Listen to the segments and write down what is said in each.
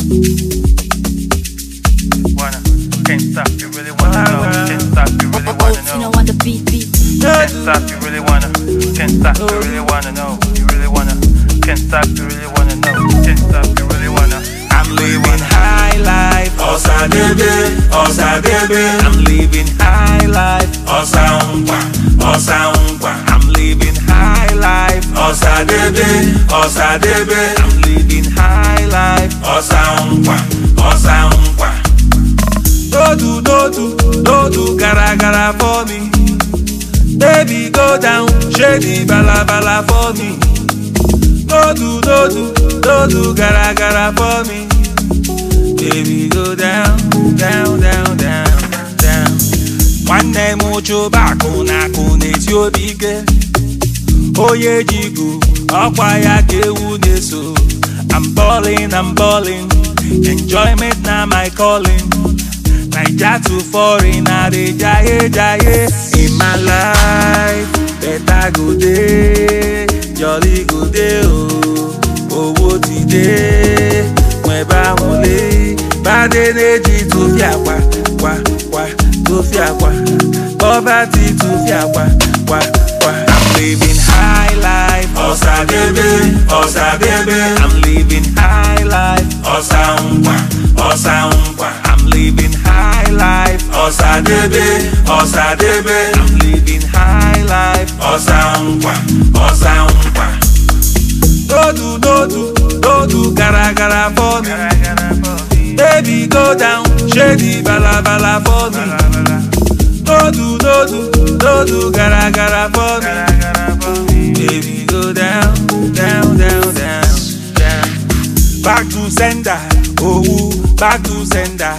Wanna, can't stop, you really wanna know. Can't stop, you really wanna know. On the beat. Can't stop, you really wanna. Can't stop, you really wanna know. You really wanna. Can't stop, you really wanna know. Can't stop, you really wanna. I'm living high life. Osadebe, Osadebe. I'm living high life. Osaungwa, Osaungwa. I'm living high life. Osadebe, Osadebe. I'm living high life. Osaungwa, Osaungwa. No do, gara gara for me. Baby go down, shady bala bala for me. No do, gara gara for me. Baby go down, down, down, down, down. Nwanne m chụbakụ na akụ na-esi obi ike. Onye jigu, ọkwa ya ka ewu na-eso. I'm balling. Enjoyment na my calling. Naija to foreign, I dey jaye. In my life, better go dey, jolly go dey oh. Owó ti dé, mwe ba wole. Bad energy to fi akwa, kwa, to fi akwa. Poverty to fi akwa, kwa. I'm living high life. Osadebe, Osadebe. I'm living high life. Osaungwa, Osaungwa. I'm living high life. Osadebe, Osadebe. I'm living high life. Osaungwa, Osaungwa. No do, gara for me. Baby go down, shady bala bala for me. No do, gara for me. Baby go down. Back to sender, oh, back to sender.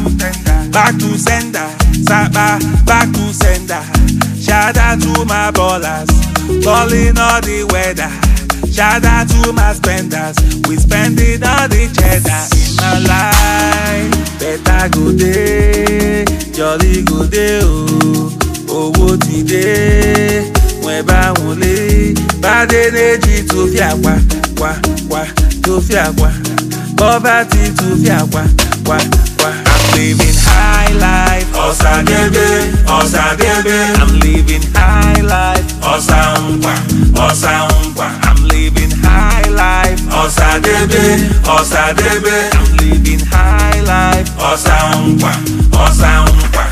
Sapa, back to sender. Shout out to my ballers, balling all the weather. Shout out to my spenders, we spending all the cheddar. In my life, better go day, jolly go day oh. Owó ti dé, mwe ba wole. Bad energy to fi akwa, kwa, to fi akwa. Poverty to fi akwa, kwa. I'm living high life. Osadebe, Osadebe. I'm living high life. Osaungwa, Osaungwa. I'm living high life. Osadebe, Osadebe. I'm living high life. Osaungwa, Osaungwa.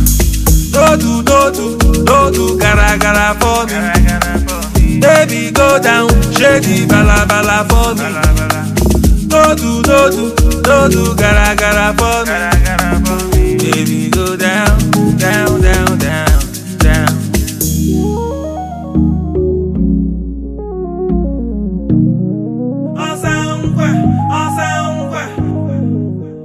No do, gara for me. Baby go down, shady bala bala for me. No do, gara for me. Baby go down, down, down, down, down.